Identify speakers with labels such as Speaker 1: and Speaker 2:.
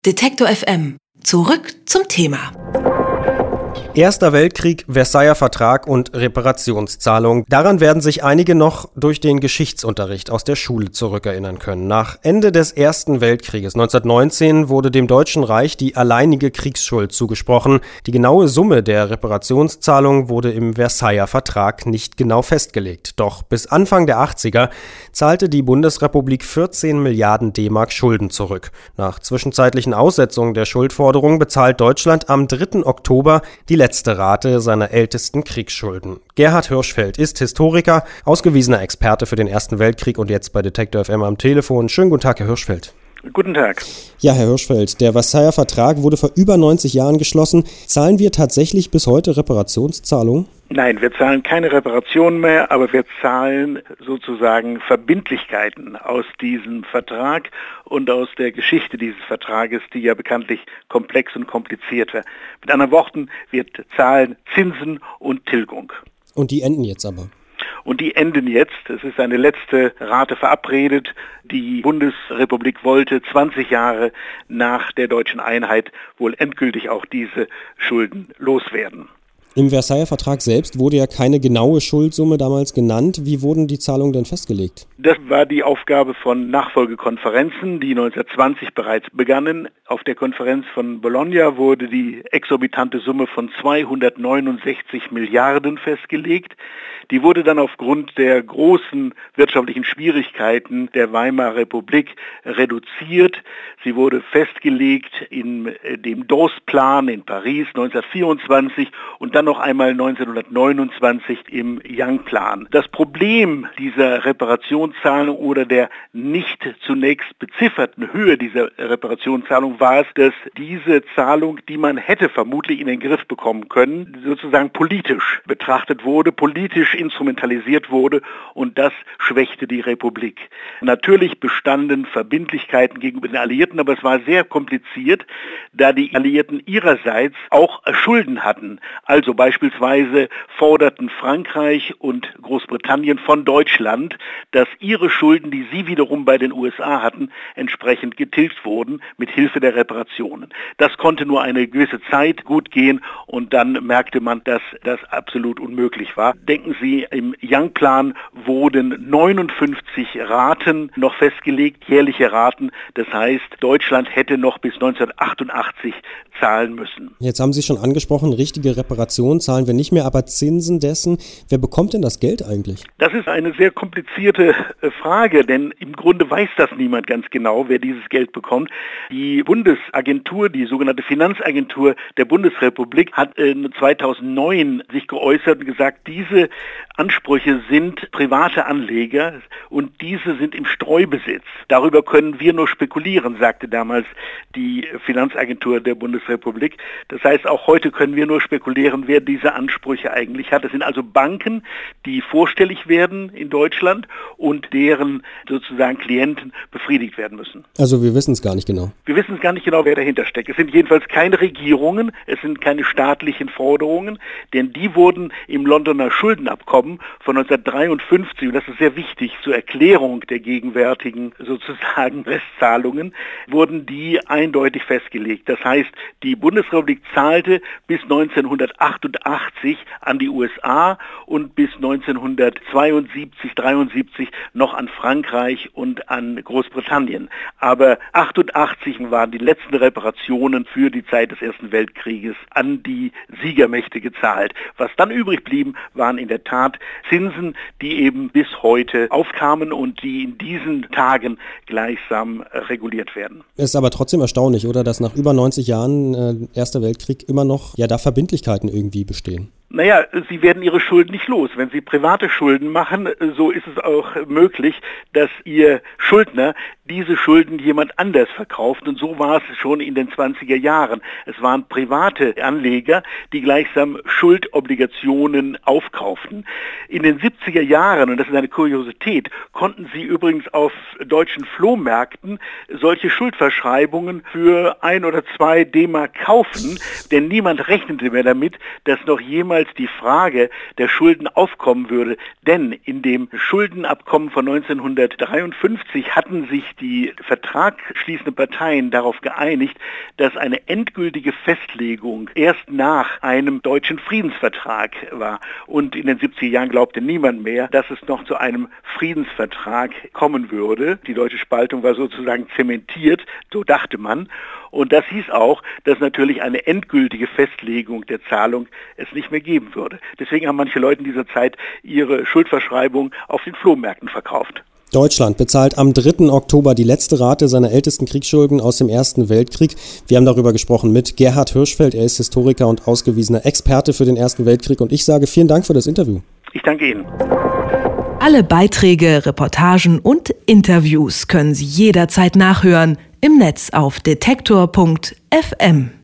Speaker 1: Detektor FM. Zurück zum Thema.
Speaker 2: Erster Weltkrieg, Versailler Vertrag und Reparationszahlung. Daran werden sich einige noch durch den Geschichtsunterricht aus der Schule zurückerinnern können. Nach Ende des Ersten Weltkrieges 1919 wurde dem Deutschen Reich die alleinige Kriegsschuld zugesprochen. Die genaue Summe der Reparationszahlung wurde im Versailler Vertrag nicht genau festgelegt. Doch bis Anfang der 80er zahlte die Bundesrepublik 14 Milliarden D-Mark Schulden zurück. Nach zwischenzeitlichen Aussetzungen der Schuldforderung bezahlt Deutschland am 3. Oktober die letzte Rate seiner ältesten Kriegsschulden. Gerhard Hirschfeld ist Historiker, ausgewiesener Experte für den Ersten Weltkrieg und jetzt bei Detektor FM am Telefon. Schönen guten Tag, Herr Hirschfeld.
Speaker 3: Guten Tag.
Speaker 2: Ja, Herr Hirschfeld, der Versailler Vertrag wurde vor über 90 Jahren geschlossen. Zahlen wir tatsächlich bis heute Reparationszahlungen?
Speaker 3: Nein, wir zahlen keine Reparationen mehr, aber wir zahlen sozusagen Verbindlichkeiten aus diesem Vertrag und aus der Geschichte dieses Vertrages, die ja bekanntlich komplex und kompliziert war. Mit anderen Worten, wir zahlen Zinsen und Tilgung.
Speaker 2: Und die enden jetzt aber?
Speaker 3: Und die enden jetzt. Es ist eine letzte Rate verabredet. Die Bundesrepublik wollte 20 Jahre nach der deutschen Einheit wohl endgültig auch diese Schulden loswerden.
Speaker 2: Im Versailler Vertrag selbst wurde ja keine genaue Schuldsumme damals genannt. Wie wurden die Zahlungen denn festgelegt?
Speaker 3: Das war die Aufgabe von Nachfolgekonferenzen, die 1920 bereits begannen. Auf der Konferenz von Bologna wurde die exorbitante Summe von 269 Milliarden festgelegt. Die wurde dann aufgrund der großen wirtschaftlichen Schwierigkeiten der Weimarer Republik reduziert. Sie wurde festgelegt in dem Dawes-Plan in Paris 1924 und dann noch einmal 1929 im Young-Plan. Das Problem dieser Reparationszahlung oder der nicht zunächst bezifferten Höhe dieser Reparationszahlung war es, dass diese Zahlung, die man hätte vermutlich in den Griff bekommen können, sozusagen politisch betrachtet wurde, politisch instrumentalisiert wurde und das schwächte die Republik. Natürlich bestanden Verbindlichkeiten gegenüber den Alliierten, aber es war sehr kompliziert, da die Alliierten ihrerseits auch Schulden hatten. Also beispielsweise forderten Frankreich und Großbritannien von Deutschland, dass ihre Schulden, die sie wiederum bei den USA hatten, entsprechend getilgt wurden mit Hilfe der Reparationen. Das konnte nur eine gewisse Zeit gut gehen und dann merkte man, dass das absolut unmöglich war. Denken Sie, im Young-Plan wurden 59 Raten noch festgelegt, jährliche Raten. Das heißt, Deutschland hätte noch bis 1988 zahlen müssen.
Speaker 2: Jetzt haben Sie schon angesprochen, richtige Reparation zahlen wir nicht mehr, aber Zinsen dessen. Wer bekommt denn das Geld eigentlich?
Speaker 3: Das ist eine sehr komplizierte Frage, denn im Grunde weiß das niemand ganz genau, wer dieses Geld bekommt. Die Bundesagentur, die sogenannte Finanzagentur der Bundesrepublik, hat 2009 sich geäußert und gesagt, diese Ansprüche sind private Anleger und diese sind im Streubesitz. Darüber können wir nur spekulieren, sagte damals die Finanzagentur der Bundesrepublik. Das heißt, auch heute können wir nur spekulieren, wer diese Ansprüche eigentlich hat. Es sind also Banken, die vorstellig werden in Deutschland und deren sozusagen Klienten befriedigt werden müssen.
Speaker 2: Also wir wissen es gar nicht genau.
Speaker 3: Wir wissen es gar nicht genau, wer dahinter steckt. Es sind jedenfalls keine Regierungen, es sind keine staatlichen Forderungen, denn die wurden im Londoner Schuldenabkommen von 1953, und das ist sehr wichtig zur Erklärung der gegenwärtigen sozusagen Restzahlungen, wurden die eindeutig festgelegt. Das heißt, die Bundesrepublik zahlte bis 1988 an die USA und bis 1972, 73 noch an Frankreich und an Großbritannien. Aber 88 waren die letzten Reparationen für die Zeit des Ersten Weltkrieges an die Siegermächte gezahlt. Was dann übrig blieben, waren in der Tat Zinsen, die eben bis heute aufkamen und die in diesen Tagen gleichsam reguliert werden.
Speaker 2: Es ist aber trotzdem erstaunlich, oder, dass nach über 90 Jahren Erster Weltkrieg immer noch da Verbindlichkeiten irgendwie bestehen.
Speaker 3: Naja, sie werden ihre Schulden nicht los. Wenn sie private Schulden machen, so ist es auch möglich, dass ihr Schuldner diese Schulden jemand anders verkauft. Und so war es schon in den 20er Jahren. Es waren private Anleger, die gleichsam Schuldobligationen aufkauften. In den 70er Jahren, und das ist eine Kuriosität, konnten sie übrigens auf deutschen Flohmärkten solche Schuldverschreibungen für 1 oder 2 D-Mark kaufen, denn niemand rechnete mehr damit, dass noch jemals niemals die Frage der Schulden aufkommen würde. Denn in dem Schuldenabkommen von 1953 hatten sich die vertragsschließenden Parteien darauf geeinigt, dass eine endgültige Festlegung erst nach einem deutschen Friedensvertrag war. Und in den 70er Jahren glaubte niemand mehr, dass es noch zu einem Friedensvertrag kommen würde. Die deutsche Spaltung war sozusagen zementiert, so dachte man. Und das hieß auch, dass natürlich eine endgültige Festlegung der Zahlung es nicht mehr geben würde. Deswegen haben manche Leute in dieser Zeit ihre Schuldverschreibung auf den Flohmärkten verkauft.
Speaker 2: Deutschland bezahlt am 3. Oktober die letzte Rate seiner ältesten Kriegsschulden aus dem Ersten Weltkrieg. Wir haben darüber gesprochen mit Gerhard Hirschfeld. Er ist Historiker und ausgewiesener Experte für den Ersten Weltkrieg. Und ich sage vielen Dank für das Interview.
Speaker 3: Ich danke Ihnen.
Speaker 1: Alle Beiträge, Reportagen und Interviews können Sie jederzeit nachhören im Netz auf detektor.fm.